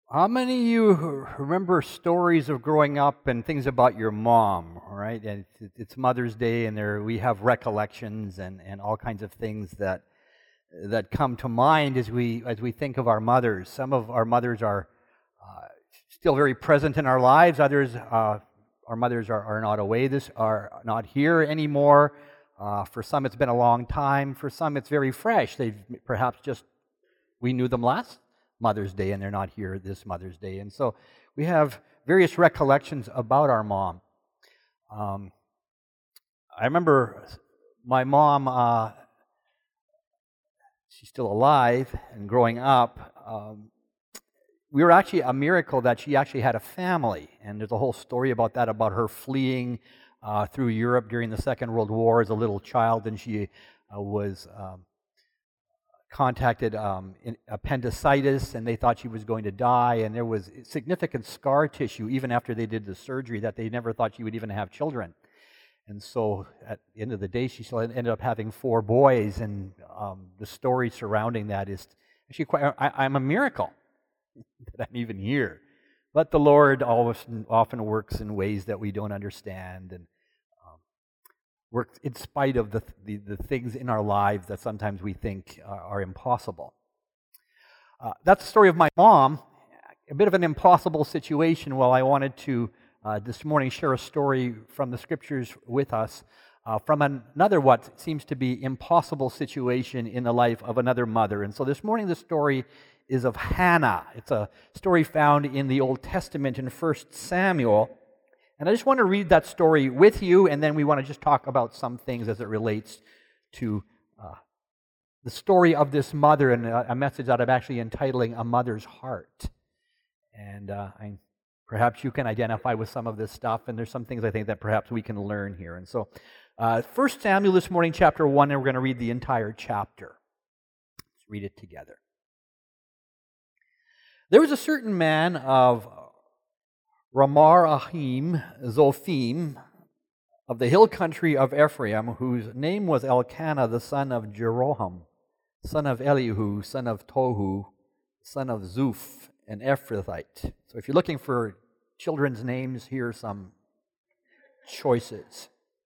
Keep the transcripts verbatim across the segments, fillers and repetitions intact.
How many of you remember stories of growing up and things about your mom, right? And it's, it's Mother's Day, and there we have recollections and, and all kinds of things that that come to mind as we as we think of our mothers. Some of our mothers are uh, still very present in our lives. Others, uh, our mothers are, are not away. This are not here anymore. Uh, for some, it's been a long time. For some, it's very fresh. They've perhaps just we knew them last Mother's Day, and they're not here this Mother's Day. And so we have various recollections about our mom. Um, I remember my mom, uh, she's still alive, and growing up, um, we were actually a miracle that she actually had a family. And there's a whole story about that, about her fleeing uh, through Europe during the Second World War as a little child, and she uh, was... Um, contacted um, appendicitis, and they thought she was going to die, and there was significant scar tissue even after they did the surgery that they never thought she would even have children. And so at the end of the day, she still ended up having four boys, and um, the story surrounding that is actually quite, I, I'm a miracle that I'm even here. But the Lord always, often works in ways that we don't understand, and work in spite of the, the, the things in our lives that sometimes we think are, are impossible. Uh, that's the story of my mom, a bit of an impossible situation. Well, I wanted to uh, this morning share a story from the Scriptures with us uh, from an, another what seems to be impossible situation in the life of another mother. And so this morning the story is of Hannah. It's a story found in the Old Testament in First Samuel. And I just want to read that story with you, and then we want to just talk about some things as it relates to uh, the story of this mother, and a, a message that I'm actually entitling A Mother's Heart. And uh, I, perhaps you can identify with some of this stuff, and there's some things I think that perhaps we can learn here. And so, uh, First Samuel this morning, chapter one, and we're going to read the entire chapter. Let's read it together. There was a certain man of Ramar Ahim Zophim of the hill country of Ephraim, whose name was Elkanah, the son of Jeroham, son of Elihu, son of Tohu, son of Zuph, an Ephrathite. So if you're looking for children's names, here are some choices.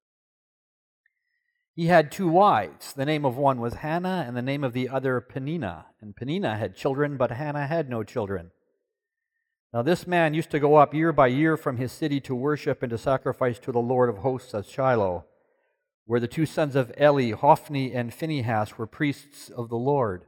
He had two wives. The name of one was Hannah, and the name of the other Peninnah. And Peninnah had children, but Hannah had no children. Now this man used to go up year by year from his city to worship and to sacrifice to the Lord of hosts at Shiloh, where the two sons of Eli, Hophni and Phinehas, were priests of the Lord.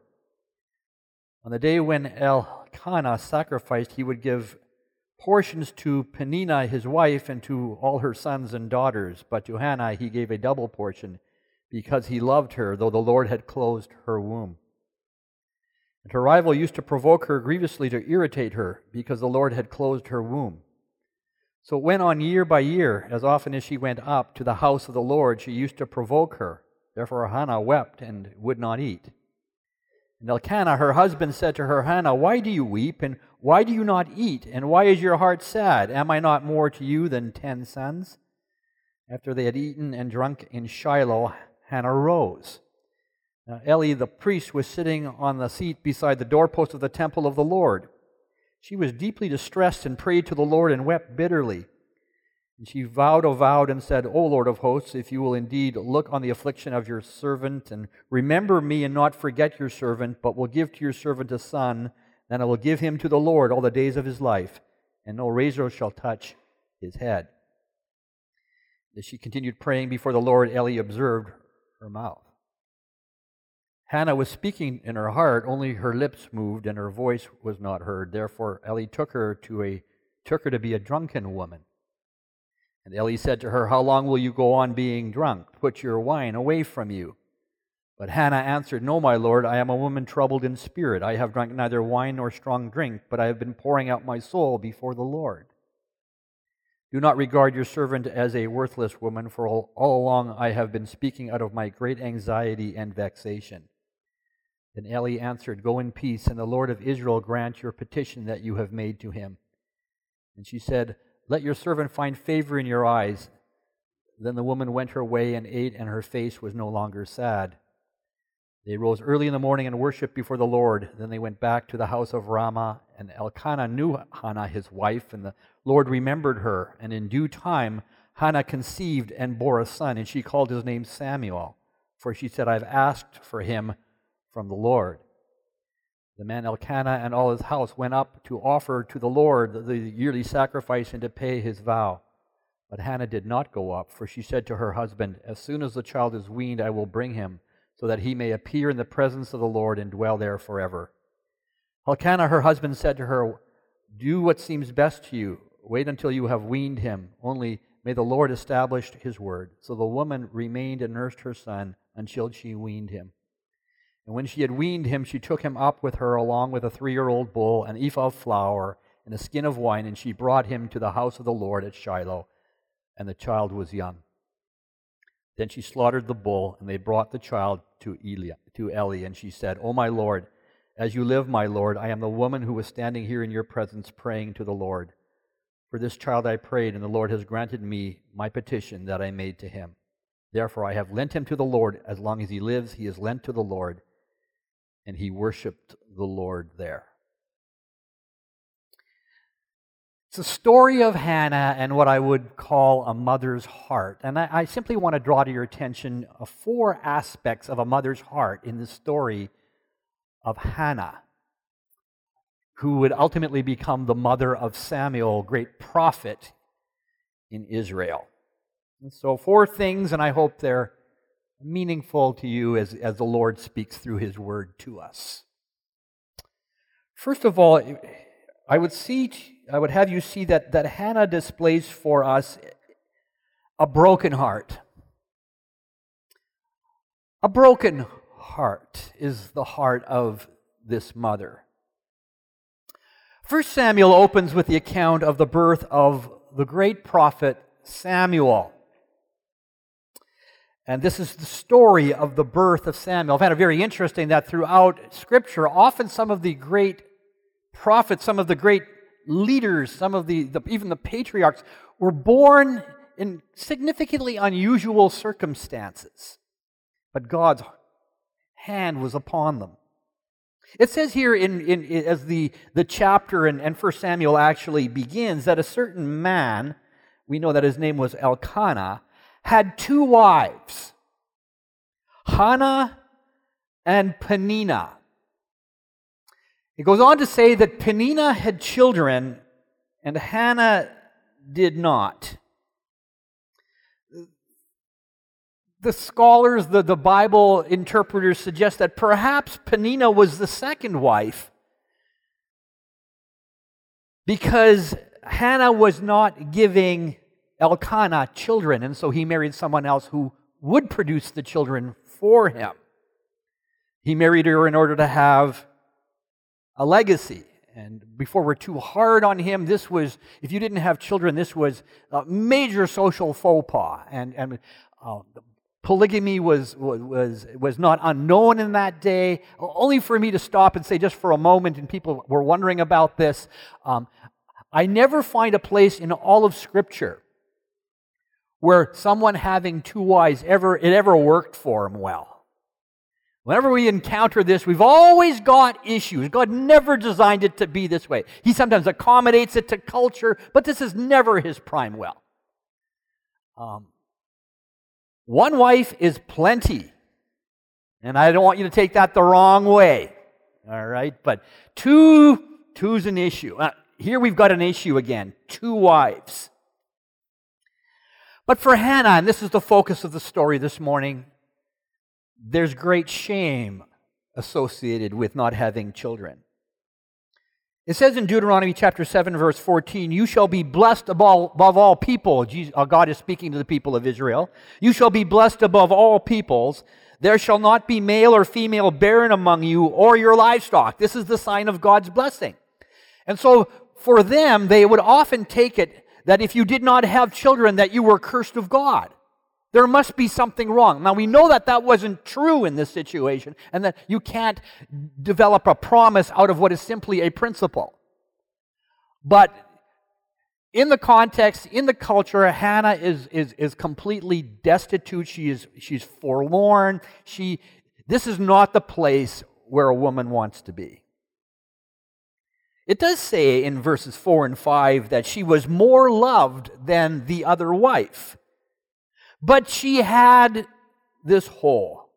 On the day when Elkanah sacrificed, he would give portions to Peninnah his wife and to all her sons and daughters, but to Hannah he gave a double portion, because he loved her, though the Lord had closed her womb. And her rival used to provoke her grievously to irritate her, because the Lord had closed her womb. So it went on year by year. As often as she went up to the house of the Lord, she used to provoke her. Therefore Hannah wept and would not eat. And Elkanah, her husband, said to her, Hannah, why do you weep, and why do you not eat, and why is your heart sad? Am I not more to you than ten sons? After they had eaten and drunk in Shiloh, Hannah rose. Now, Eli the priest was sitting on the seat beside the doorpost of the temple of the Lord. She was deeply distressed and prayed to the Lord and wept bitterly. And she vowed a vow and said, O Lord of hosts, if you will indeed look on the affliction of your servant and remember me and not forget your servant, but will give to your servant a son, then I will give him to the Lord all the days of his life, and no razor shall touch his head. As she continued praying before the Lord, Eli observed her mouth. Hannah was speaking in her heart, only her lips moved, and her voice was not heard. Therefore Eli took her to a took her to be a drunken woman. And Eli said to her, How long will you go on being drunk? Put your wine away from you. But Hannah answered, No, my lord, I am a woman troubled in spirit. I have drunk neither wine nor strong drink, but I have been pouring out my soul before the Lord. Do not regard your servant as a worthless woman, for all, all along I have been speaking out of my great anxiety and vexation. Then Eli answered, Go in peace, and the Lord of Israel grant your petition that you have made to him. And she said, Let your servant find favor in your eyes. Then the woman went her way and ate, and her face was no longer sad. They rose early in the morning and worshipped before the Lord. Then they went back to the house of Ramah And Elkanah knew Hannah, his wife, and the Lord remembered her. And in due time, Hannah conceived and bore a son, and she called his name Samuel, for she said, I've asked for him from the Lord. The man Elkanah and all his house went up to offer to the Lord the yearly sacrifice and to pay his vow. But Hannah did not go up, for she said to her husband, as soon as the child is weaned, I will bring him, so that he may appear in the presence of the Lord and dwell there forever. Elkanah, her husband, said to her, do what seems best to you. Wait until you have weaned him. Only may the Lord establish his word. So the woman remained and nursed her son until she weaned him. And when she had weaned him, she took him up with her along with a three-year-old bull, an ephah of flour, and a skin of wine, and she brought him to the house of the Lord at Shiloh, and the child was young. Then she slaughtered the bull, and they brought the child to Eli, to Eli, and she said, O my Lord, as you live, my Lord, I am the woman who was standing here in your presence praying to the Lord. For this child I prayed, and the Lord has granted me my petition that I made to him. Therefore I have lent him to the Lord. As long as he lives, he is lent to the Lord. And he worshipped the Lord there. It's a story of Hannah and what I would call a mother's heart. And I, I simply want to draw to your attention uh, four aspects of a mother's heart in the story of Hannah, who would ultimately become the mother of Samuel, great prophet in Israel. And so four things, and I hope they're meaningful to you as, as the Lord speaks through his word to us. First of all, I would see, I would have you see that, that Hannah displays for us a broken heart. A broken heart is the heart of this mother. First Samuel opens with the account of the birth of the great prophet Samuel. And this is the story of the birth of Samuel. I found it very interesting that throughout Scripture, often some of the great prophets, some of the great leaders, some of the, the even the patriarchs, were born in significantly unusual circumstances. But God's hand was upon them. It says here in, in, in as the, the chapter and, and First Samuel actually begins, that a certain man, we know that his name was Elkanah, had two wives, Hannah and Peninnah. It goes on to say that Peninnah had children and Hannah did not. The scholars, the, the Bible interpreters suggest that perhaps Peninnah was the second wife because Hannah was not giving Elkanah children, and so he married someone else who would produce the children for him. He married her in order to have a legacy. And before we're too hard on him, this was, if you didn't have children, this was a major social faux pas. And, and uh, polygamy was, was, was not unknown in that day. Only for me to stop and say just for a moment, and people were wondering about this, um, I never find a place in all of Scripture where someone having two wives, ever it ever worked for him well. Whenever we encounter this, we've always got issues. God never designed it to be this way. He sometimes accommodates it to culture, but this is never his prime will. Um, one wife is plenty, and I don't want you to take that the wrong way. All right, but two, two's an issue. Uh, here we've got an issue again, two wives. But for Hannah, and this is the focus of the story this morning, there's great shame associated with not having children. It says in Deuteronomy chapter seven, verse fourteen, you shall be blessed above, above all people. Jesus, God is speaking to the people of Israel. You shall be blessed above all peoples. There shall not be male or female barren among you or your livestock. This is the sign of God's blessing. And so for them, they would often take it that if you did not have children, that you were cursed of God. There must be something wrong. Now, we know that that wasn't true in this situation, and that you can't develop a promise out of what is simply a principle. But in the context, in the culture, Hannah is, is, is completely destitute. She is, she's forlorn. She, this is not the place where a woman wants to be. It does say in verses four and five that she was more loved than the other wife. But she had this hole.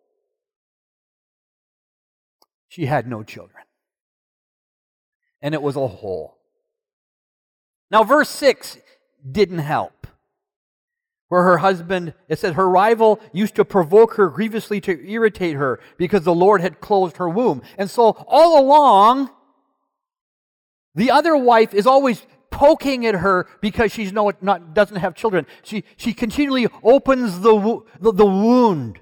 She had no children. And it was a hole. Now, verse six didn't help. Where her husband, it said, her rival used to provoke her grievously to irritate her because the Lord had closed her womb. And so all along, the other wife is always poking at her because she's no, not, doesn't have children. She, she continually opens the, wo- the, the wound,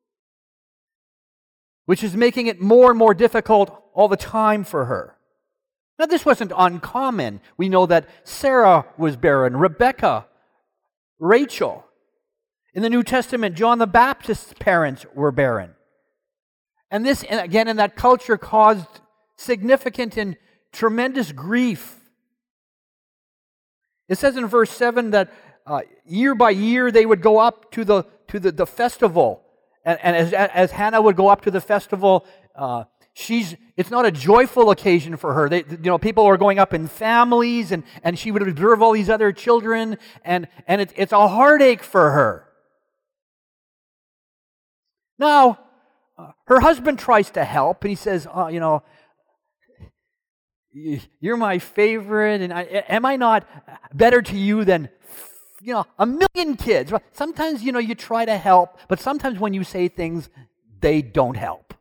which is making it more and more difficult all the time for her. Now, this wasn't uncommon. We know that Sarah was barren, Rebecca, Rachel. In the New Testament, John the Baptist's parents were barren. And this, again, in that culture caused significant and tremendous grief. It says in verse seven that uh, year by year they would go up to the to the, the festival. And, and as, as Hannah would go up to the festival, uh, she's it's not a joyful occasion for her. They, you know, people are going up in families, and, and she would observe all these other children, and, and it, it's a heartache for her. Now, uh, her husband tries to help, and he says, oh, you know, you're my favorite, and I, am I not better to you than, you know, a million kids? Sometimes, you know, you try to help, but sometimes when you say things, they don't help.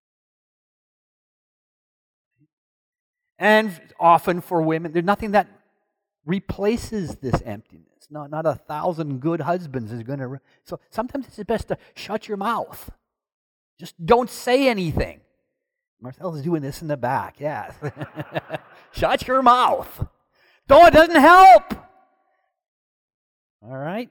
And often for women, there's nothing that replaces this emptiness. Not, not a thousand good husbands is going to... Re- so sometimes it's best to shut your mouth. Just don't say anything. Marcel is doing this in the back, yes. Shut your mouth. No, it doesn't help. All right?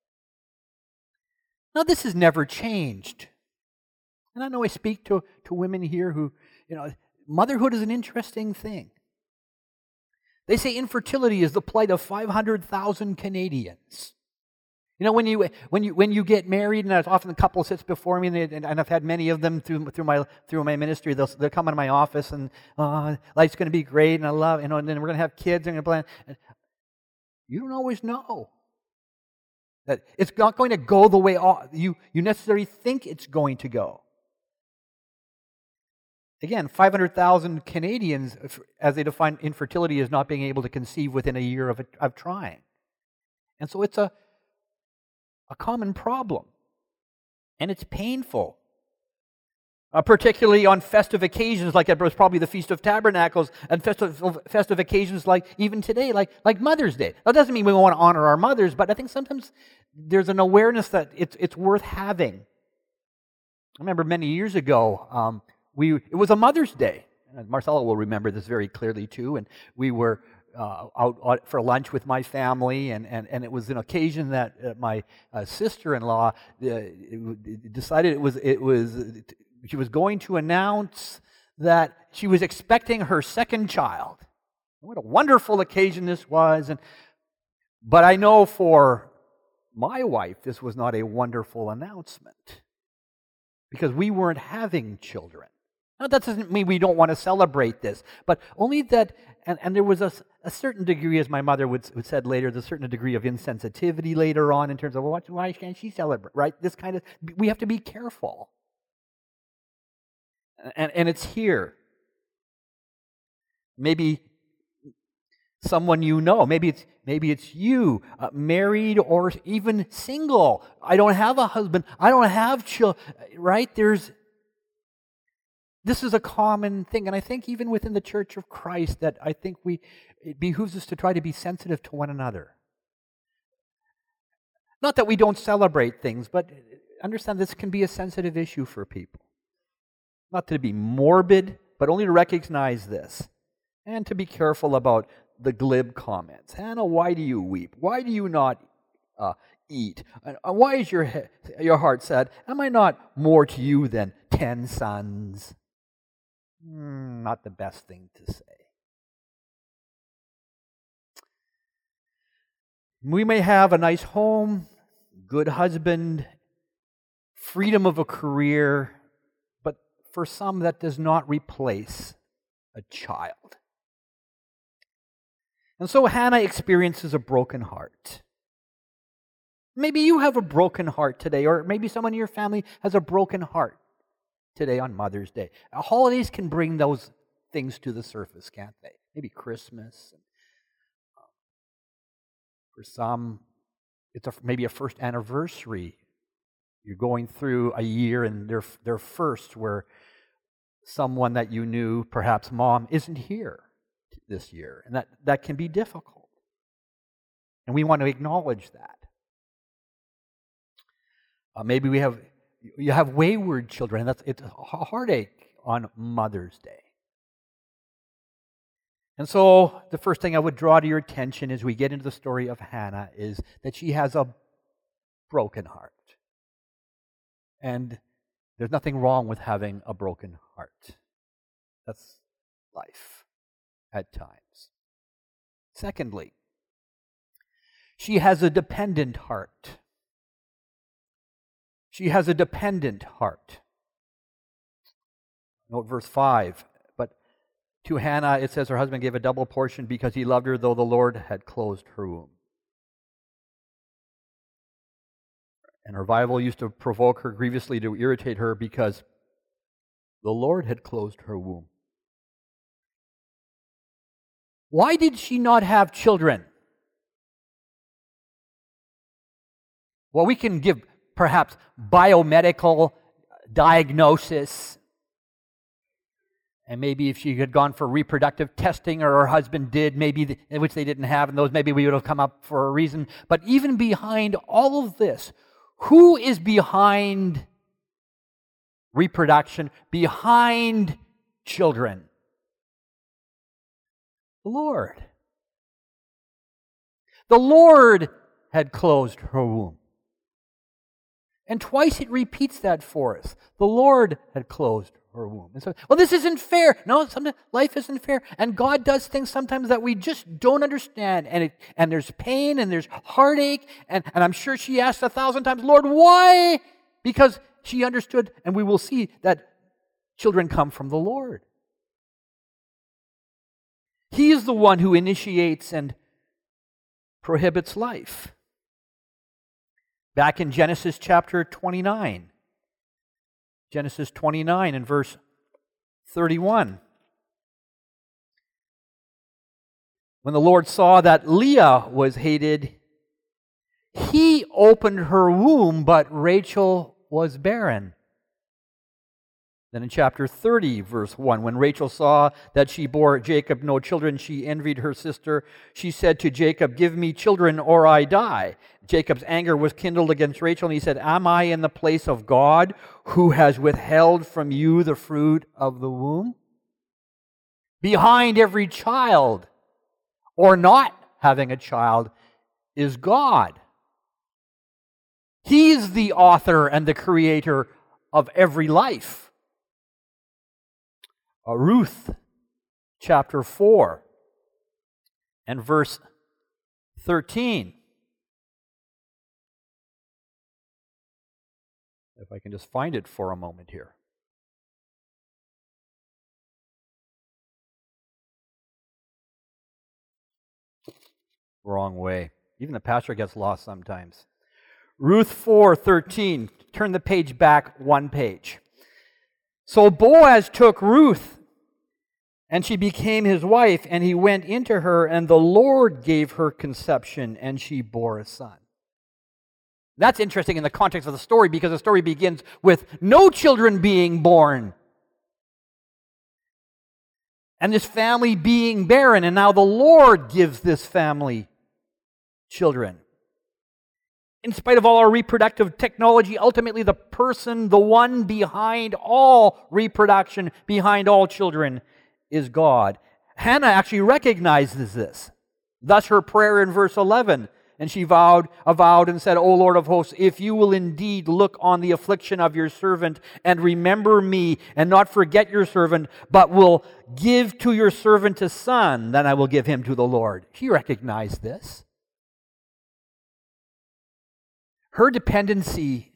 Now, this has never changed. And I know I speak to, to women here who, you know, motherhood is an interesting thing. They say infertility is the plight of five hundred thousand Canadians. You know, when you when you when you get married, and often the couple sits before me, and, they, and I've had many of them through through my through my ministry. They'll they'll come into my office, and oh, life's going to be great, and I love, you know, and then we're going to have kids, and we're going to plan. You don't always know that it's not going to go the way all, you you necessarily think it's going to go. Again, five hundred thousand Canadians, as they define infertility, as not being able to conceive within a year of, of trying. And so it's a, a common problem. And it's painful. Uh, particularly on festive occasions, like it was probably the Feast of Tabernacles, and festive, festive occasions like even today, like, like Mother's Day. That doesn't mean we want to honor our mothers, but I think sometimes there's an awareness that it's, it's worth having. I remember many years ago, um, We, it was a Mother's Day. And Marcella will remember this very clearly too. And we were uh, out, out for lunch with my family, and, and, and it was an occasion that uh, my uh, sister-in-law uh, decided it was it was she was going to announce that she was expecting her second child. What a wonderful occasion this was! And but I know for my wife, this was not a wonderful announcement because we weren't having children. Now, that doesn't mean we don't want to celebrate this, but only that, and, and there was a, a certain degree, as my mother would, would said later, there's a certain degree of insensitivity later on in terms of, well, why can't she celebrate, right? This kind of, we have to be careful. And, and it's here. Maybe someone you know, maybe it's maybe it's you, uh, married or even single. I don't have a husband, I don't have children, right? There's This is a common thing, and I think even within the Church of Christ that I think we it behooves us to try to be sensitive to one another. Not that we don't celebrate things, but understand this can be a sensitive issue for people. Not to be morbid, but only to recognize this. And to be careful about the glib comments. Hannah, why do you weep? Why do you not uh, eat? And why is your, he- your heart sad? Am I not more to you than ten sons? Mm, not the best thing to say. We may have a nice home, good husband, freedom of a career, but for some that does not replace a child. And so Hannah experiences a broken heart. Maybe you have a broken heart today, or maybe someone in your family has a broken heart today on Mother's Day. Holidays can bring those things to the surface, can't they? Maybe Christmas. For some, it's a, maybe a first anniversary. You're going through a year and their their first where someone that you knew, perhaps mom, isn't here this year. And that, that can be difficult. And we want to acknowledge that. Uh, maybe we have you have wayward children. That's it's a heartache on Mother's Day. And so the first thing I would draw to your attention as we get into the story of Hannah is that she has a broken heart. And there's nothing wrong with having a broken heart. That's life at times. Secondly, she has a dependent heart. She has a dependent heart. Note verse five. But to Hannah, it says her husband gave a double portion because he loved her, though the Lord had closed her womb. And her rival used to provoke her grievously to irritate her because the Lord had closed her womb. Why did she not have children? Well, we can give perhaps biomedical diagnosis. And maybe if she had gone for reproductive testing, or her husband did, maybe the, which they didn't have, and those maybe we would have come up for a reason. But even behind all of this, who is behind reproduction, behind children? The Lord. The Lord had closed her womb. And twice it repeats that for us. The Lord had closed her womb. And so, well, this isn't fair. No, sometimes life isn't fair. And God does things sometimes that we just don't understand. And it, and there's pain and there's heartache. And, and I'm sure she asked a thousand times, Lord, why? Because she understood, and we will see that children come from the Lord. He is the one who initiates and prohibits life. Back in Genesis chapter twenty-nine. Genesis twenty-nine and verse thirty-one. When the Lord saw that Leah was hated, He opened her womb, but Rachel was barren. Then in chapter thirty, verse one, when Rachel saw that she bore Jacob no children, she envied her sister. She said to Jacob, give me children or I die. Jacob's anger was kindled against Rachel, and he said, am I in the place of God, who has withheld from you the fruit of the womb? Behind every child, or not having a child, is God. He's the author and the creator of every life. Uh, Ruth chapter four and verse thirteen. If I can just find it for a moment here. Wrong way. Even the pastor gets lost sometimes. Ruth four thirteen. Turn the page back one page. So Boaz took Ruth, and she became his wife, and he went into her, and the Lord gave her conception, and she bore a son. That's interesting in the context of the story, because the story begins with no children being born, and this family being barren, and now the Lord gives this family children. In spite of all our reproductive technology, ultimately the person, the one behind all reproduction, behind all children, is God. Hannah actually recognizes this. Thus her prayer in verse eleven. And she vowed, avowed and said, O Lord of hosts, if you will indeed look on the affliction of your servant and remember me and not forget your servant, but will give to your servant a son, then I will give him to the Lord. She recognized this. Her dependency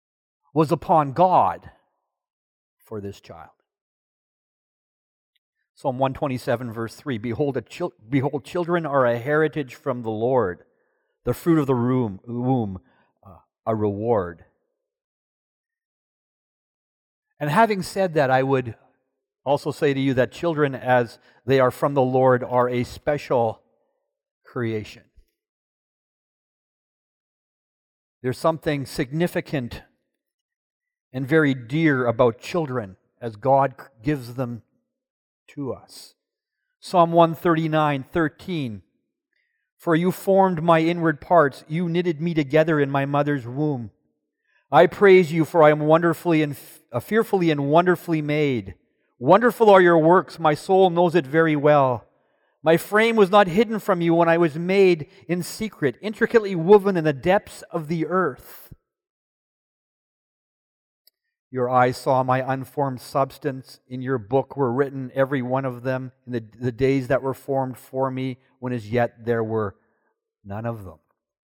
was upon God for this child. Psalm one twenty-seven, verse three, Behold, a chil- behold, children are a heritage from the Lord, the fruit of the womb, womb uh, a reward. And having said that, I would also say to you that children, as they are from the Lord, are a special creation. There's something significant and very dear about children as God gives them to us. Psalm one thirty-nine, thirteen, For you formed my inward parts, you knitted me together in my mother's womb. I praise you, for I am wonderfully and uh, fearfully and wonderfully made. Wonderful are your works, my soul knows it very well. My frame was not hidden from you when I was made in secret, intricately woven in the depths of the earth. Your eyes saw my unformed substance. In your book were written, every one of them, in the, the days that were formed for me, when as yet there were none of them.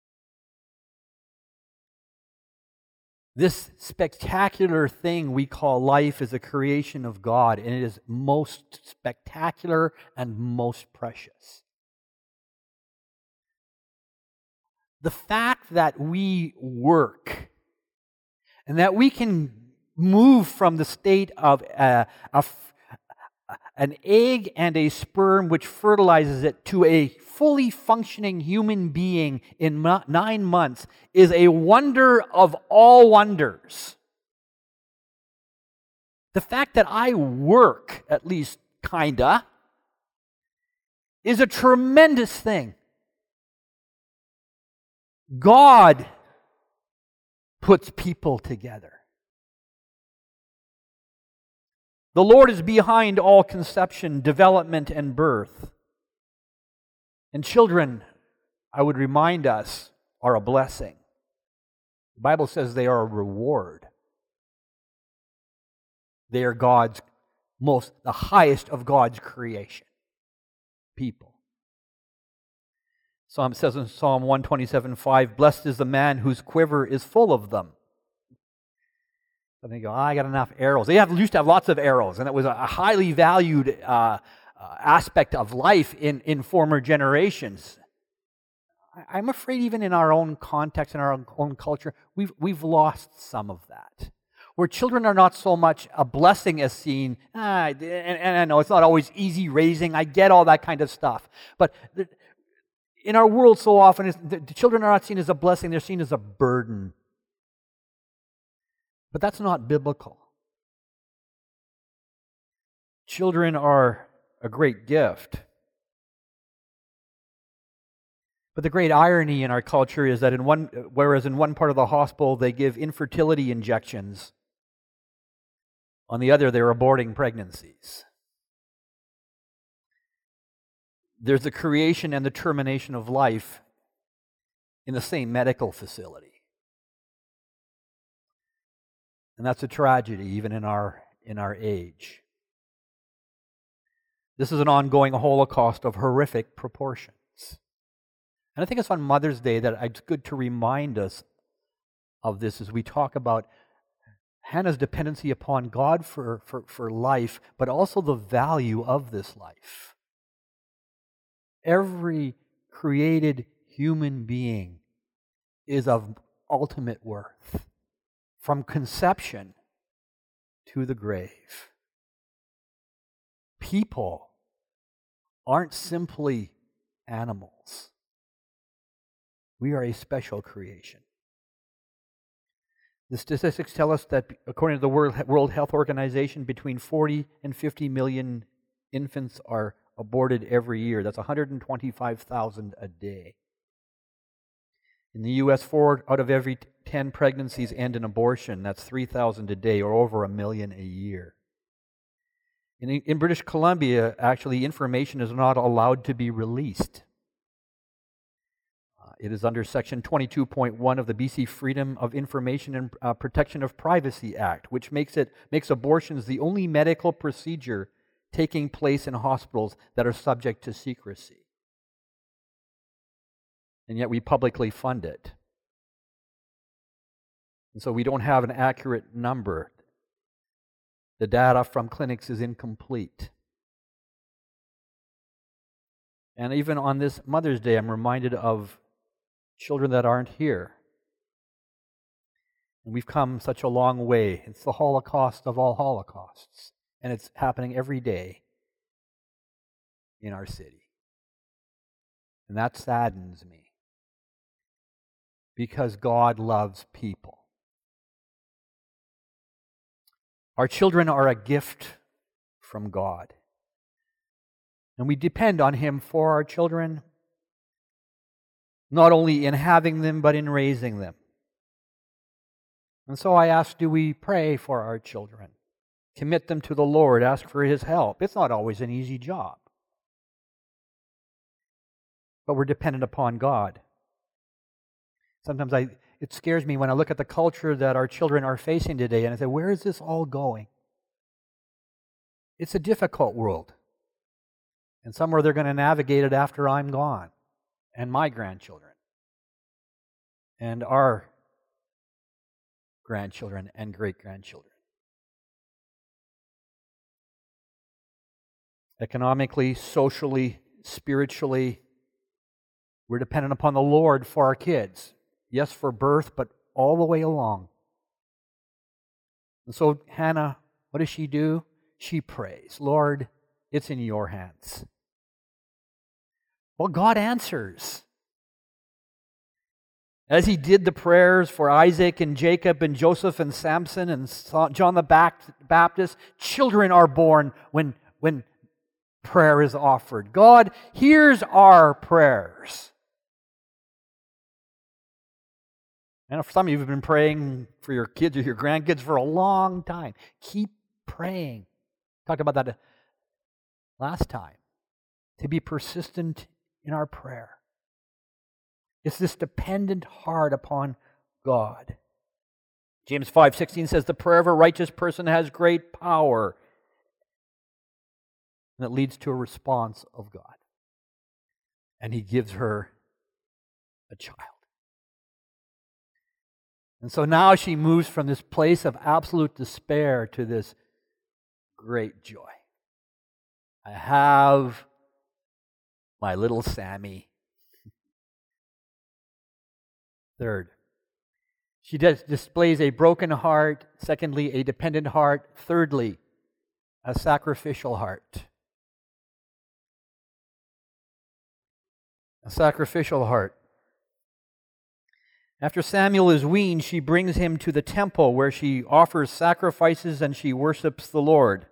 This spectacular thing we call life is a creation of God, and it is most spectacular and most precious. The fact that we work and that we can move from the state of a, a, an egg and a sperm which fertilizes it to a fully functioning human being in nine months is a wonder of all wonders. The fact that I work, at least kinda, is a tremendous thing. God puts people together. The Lord is behind all conception, development, and birth. And children, I would remind us, are a blessing. The Bible says they are a reward. They are God's most, the highest of God's creation. People. Psalm says in Psalm one twenty-seven, five, Blessed is the man whose quiver is full of them. And they go, oh, I got enough arrows. They have, used to have lots of arrows, and it was a highly valued uh, uh, aspect of life in, in former generations. I, I'm afraid even in our own context, in our own, own culture, we've, we've lost some of that. Where children are not so much a blessing as seen, ah, and, and I know it's not always easy raising, I get all that kind of stuff. But the, in our world so often, the, the children are not seen as a blessing, they're seen as a burden. But that's not biblical. Children are a great gift. But the great irony in our culture is that in one, whereas in one part of the hospital they give infertility injections, on the other they're aborting pregnancies. There's the creation and the termination of life in the same medical facility. And that's a tragedy, even in our in our age. This is an ongoing holocaust of horrific proportions. And I think it's on Mother's Day that it's good to remind us of this as we talk about Hannah's dependency upon God for, for, for life, but also the value of this life. Every created human being is of ultimate worth. From conception to the grave. People aren't simply animals. We are a special creation. The statistics tell us that, according to the World Health Organization, between forty and fifty million infants are aborted every year. That's one hundred twenty-five thousand a day. In the U S, four out of every ten pregnancies end in abortion. That's three thousand a day, or over a million a year. In, in British Columbia, actually, information is not allowed to be released. Uh, it is under Section twenty-two point one of the B C Freedom of Information and uh, Protection of Privacy Act, which makes it makes abortions the only medical procedure taking place in hospitals that are subject to secrecy. And yet we publicly fund it. And so we don't have an accurate number. The data from clinics is incomplete. And even on this Mother's Day, I'm reminded of children that aren't here. And we've come such a long way. It's the Holocaust of all Holocausts. And it's happening every day in our city. And that saddens me. Because God loves people. Our children are a gift from God. And we depend on Him for our children, not only in having them, but in raising them. And so I ask, do we pray for our children? Commit them to the Lord, ask for His help. It's not always an easy job. But we're dependent upon God. Sometimes I, it scares me when I look at the culture that our children are facing today, and I say, where is this all going? It's a difficult world. And somewhere they're going to navigate it after I'm gone, and my grandchildren, and our grandchildren and great-grandchildren. Economically, socially, spiritually, we're dependent upon the Lord for our kids. Yes, for birth, but all the way along. And so Hannah, what does she do? She prays, Lord, it's in your hands. Well, God answers. As He did the prayers for Isaac and Jacob and Joseph and Samson and John the Baptist, children are born when, when prayer is offered. God hears our prayers. And for some of you have been praying for your kids or your grandkids for a long time. Keep praying. Talked about that last time. To be persistent in our prayer. It's this dependent heart upon God. James five sixteen says, the prayer of a righteous person has great power. And it leads to a response of God. And He gives her a child. And so now she moves from this place of absolute despair to this great joy. I have my little Sammy. Third, she does, displays a broken heart. Secondly, a dependent heart. Thirdly, a sacrificial heart. A sacrificial heart. After Samuel is weaned, she brings him to the temple where she offers sacrifices and she worships the Lord.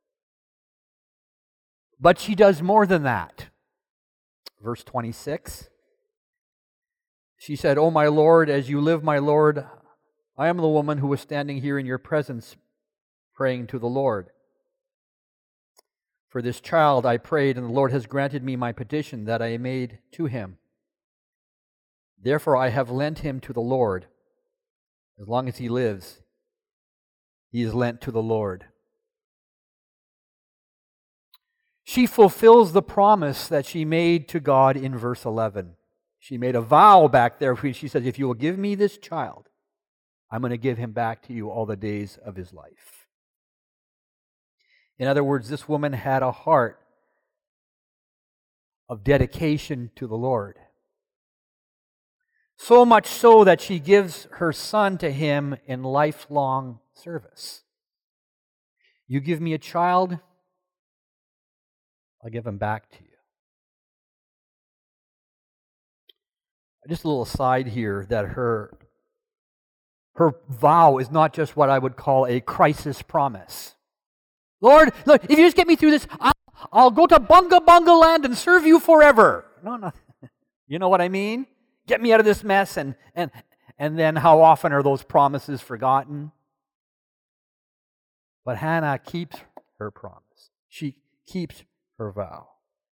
But she does more than that. Verse twenty-six. She said, "O my Lord, as you live, my Lord, I am the woman who was standing here in your presence praying to the Lord. For this child I prayed, and the Lord has granted me my petition that I made to Him. Therefore I have lent him to the Lord. As long as he lives, he is lent to the Lord." She fulfills the promise that she made to God in verse eleven. She made a vow back there. She says, if you will give me this child, I'm going to give him back to you all the days of his life. In other words, this woman had a heart of dedication to the Lord. So much so that she gives her son to him in lifelong service. You give me a child, I'll give him back to you. Just a little aside here that her, her vow is not just what I would call a crisis promise. Lord, look, if you just get me through this, I'll, I'll go to Bunga Bunga land and serve you forever. No, no. You know what I mean? Get me out of this mess. And, and, and then how often are those promises forgotten? But Hannah keeps her promise. She keeps her vow.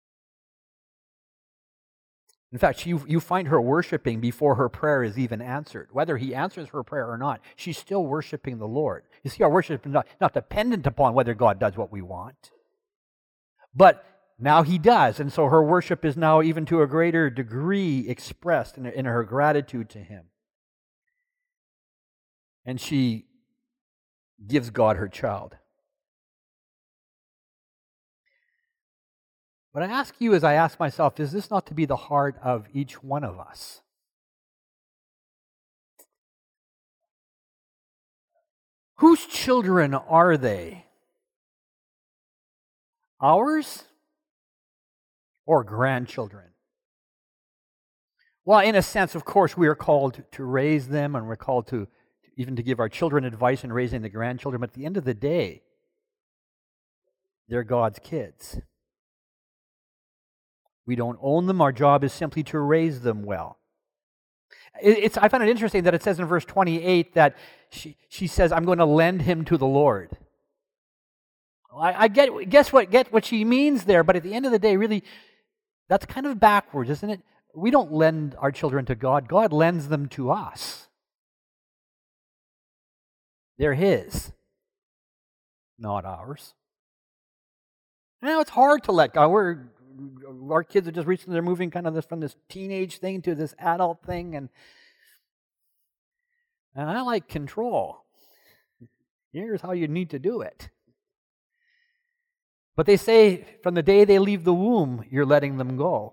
In fact, you, you find her worshiping before her prayer is even answered. Whether He answers her prayer or not, she's still worshiping the Lord. You see, our worship is not, not dependent upon whether God does what we want. But now He does, and so her worship is now even to a greater degree expressed in, in her gratitude to Him. And she gives God her child. But I ask you, as I ask myself, is this not to be the heart of each one of us? Whose children are they? Ours or grandchildren? Well, in a sense, of course, we are called to raise them, and we're called to even to give our children advice in raising the grandchildren. But at the end of the day, they're God's kids. We don't own them. Our job is simply to raise them well. It's, I find it interesting that it says in verse twenty-eight that she, she says, I'm going to lend him to the Lord. I, I get, guess what, get what she means there, but at the end of the day, really, that's kind of backwards, isn't it? We don't lend our children to God. God lends them to us. They're His, not ours. Now, it's hard to let go. We're, our kids are just recently, they're moving kind of this, from this teenage thing to this adult thing, and, and I like control. Here's how you need to do it. But they say from the day they leave the womb, you're letting them go.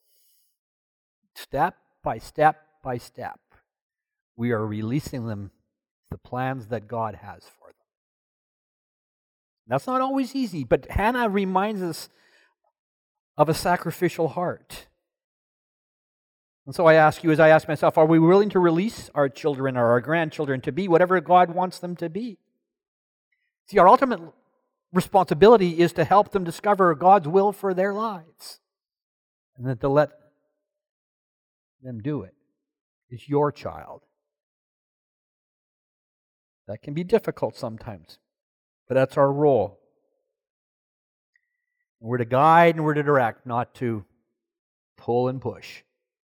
Step by step by step, we are releasing them the plans that God has for them. That's not always easy, but Hannah reminds us of a sacrificial heart. And so I ask you, as I ask myself, are we willing to release our children or our grandchildren to be whatever God wants them to be? See, our ultimate responsibility is to help them discover God's will for their lives, and then to let them do it. It's your child. That can be difficult sometimes, but that's our role. We're to guide and we're to direct, not to pull and push.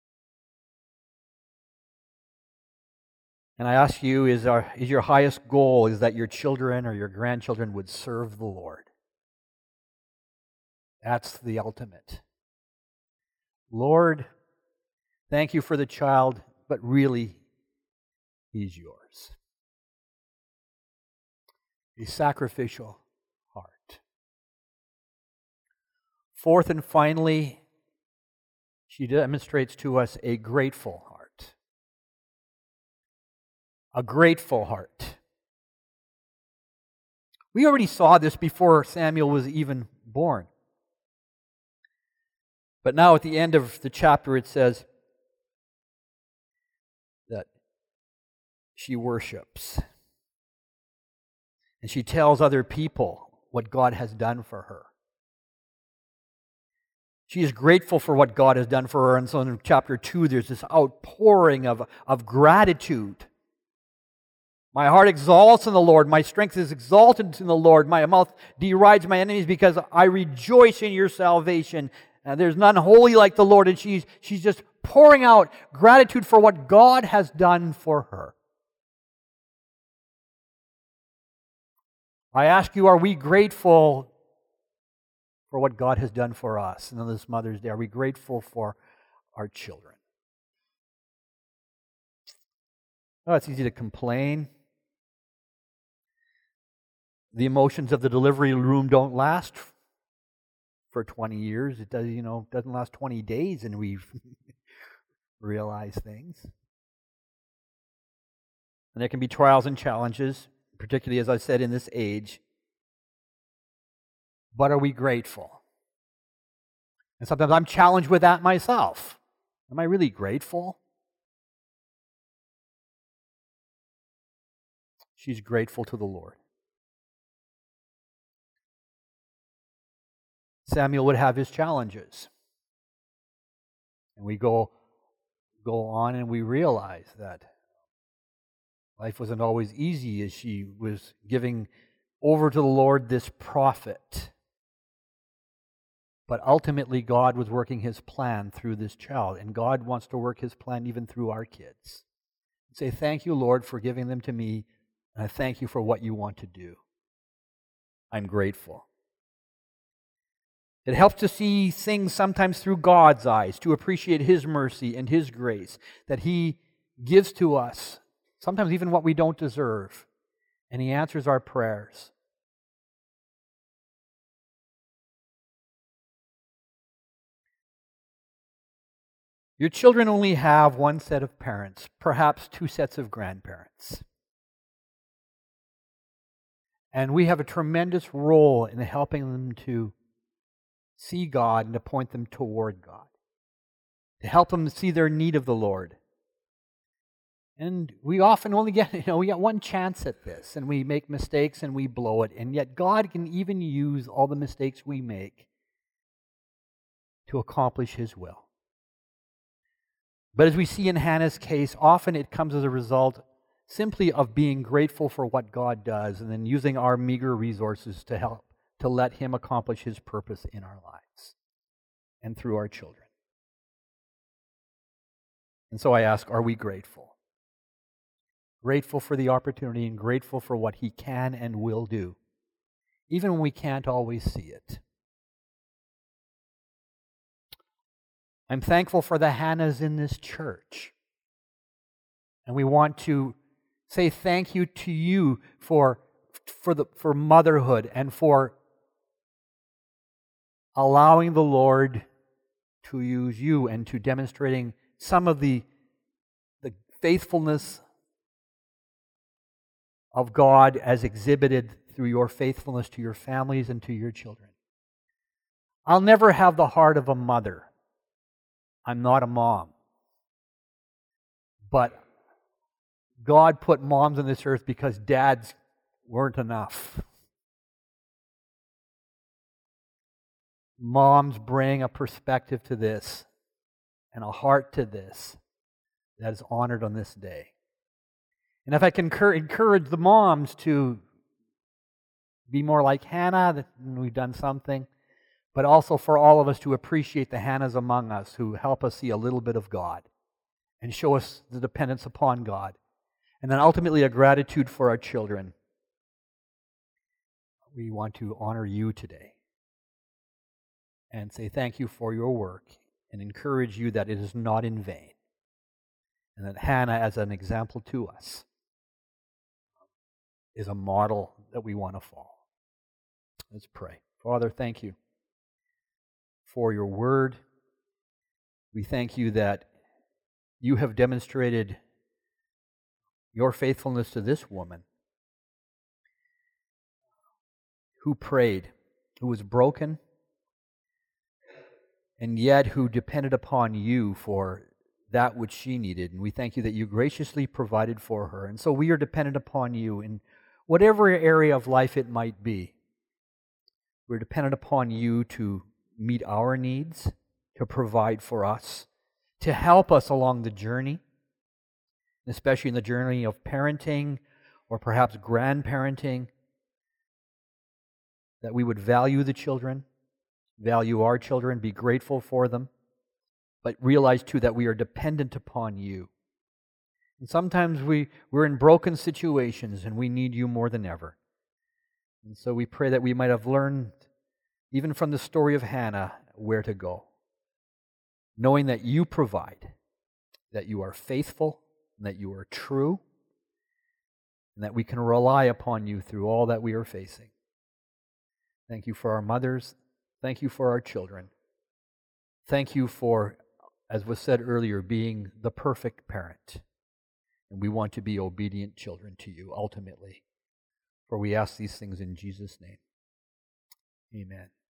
And I ask you, is, our, is your highest goal is that your children or your grandchildren would serve the Lord? That's the ultimate. Lord, thank you for the child, but really, he's yours. A sacrificial heart. Fourth and finally, she demonstrates to us a grateful heart. A grateful heart. We already saw this before Samuel was even born. But now at the end of the chapter it says that she worships. And she tells other people what God has done for her. She is grateful for what God has done for her. And so in chapter two, there's this outpouring of, of gratitude. My heart exalts in the Lord. My strength is exalted in the Lord. My mouth derides my enemies because I rejoice in your salvation. And there's none holy like the Lord. And she's, she's just pouring out gratitude for what God has done for her. I ask you, are we grateful for what God has done for us? And on this Mother's Day, are we grateful for our children? Oh, it's easy to complain. The emotions of the delivery room don't last for twenty years. It does, you know, doesn't last twenty days, and we realize things. And there can be trials and challenges, particularly, as I said, in this age. But are we grateful? And sometimes I'm challenged with that myself. Am I really grateful? She's grateful to the Lord. Samuel would have his challenges. And we go, go on and we realize that life wasn't always easy as she was giving over to the Lord this prophet. But ultimately, God was working His plan through this child. And God wants to work His plan even through our kids. Say, thank you, Lord, for giving them to me. And I thank you for what you want to do. I'm grateful. It helps to see things sometimes through God's eyes, to appreciate His mercy and His grace that He gives to us, sometimes even what we don't deserve. And He answers our prayers. Your children only have one set of parents, perhaps two sets of grandparents. And we have a tremendous role in helping them to see God and to point them toward God, to help them see their need of the Lord. And we often only get, you know, we get one chance at this, and we make mistakes and we blow it. And yet God can even use all the mistakes we make to accomplish His will. But as we see in Hannah's case, often it comes as a result simply of being grateful for what God does and then using our meager resources to help, to let Him accomplish His purpose in our lives and through our children. And so I ask, are we grateful? Grateful for the opportunity and grateful for what He can and will do, even when we can't always see it. I'm thankful for the Hannahs in this church. And we want to say thank you to you for, for, the, for motherhood and for allowing the Lord to use you and to demonstrating some of the, the faithfulness of God as exhibited through your faithfulness to your families and to your children. I'll never have the heart of a mother. I'm not a mom. But God put moms on this earth because dads weren't enough. Moms bring a perspective to this and a heart to this that is honored on this day. And if I can encourage the moms to be more like Hannah, then we've done something. But also for all of us to appreciate the Hannahs among us who help us see a little bit of God and show us the dependence upon God. And then ultimately a gratitude for our children. We want to honor you today and say thank you for your work and encourage you that it is not in vain. And that Hannah, as an example to us, is a model that we want to follow. Let's pray. Father, thank you for your word. We thank you that you have demonstrated your faithfulness to this woman who prayed, who was broken, and yet who depended upon you for that which she needed. And we thank you that you graciously provided for her. And so we are dependent upon you in whatever area of life it might be. We're dependent upon you to meet our needs, to provide for us, to help us along the journey, especially in the journey of parenting or perhaps grandparenting, that we would value the children, value our children, be grateful for them, but realize too that we are dependent upon you. And sometimes we, we're in broken situations and we need you more than ever. And so we pray that we might have learned, even from the story of Hannah, where to go. Knowing that you provide, that you are faithful, and that you are true, and that we can rely upon you through all that we are facing. Thank you for our mothers. Thank you for our children. Thank you for, as was said earlier, being the perfect parent. And we want to be obedient children to you ultimately. For we ask these things in Jesus' name. Amen.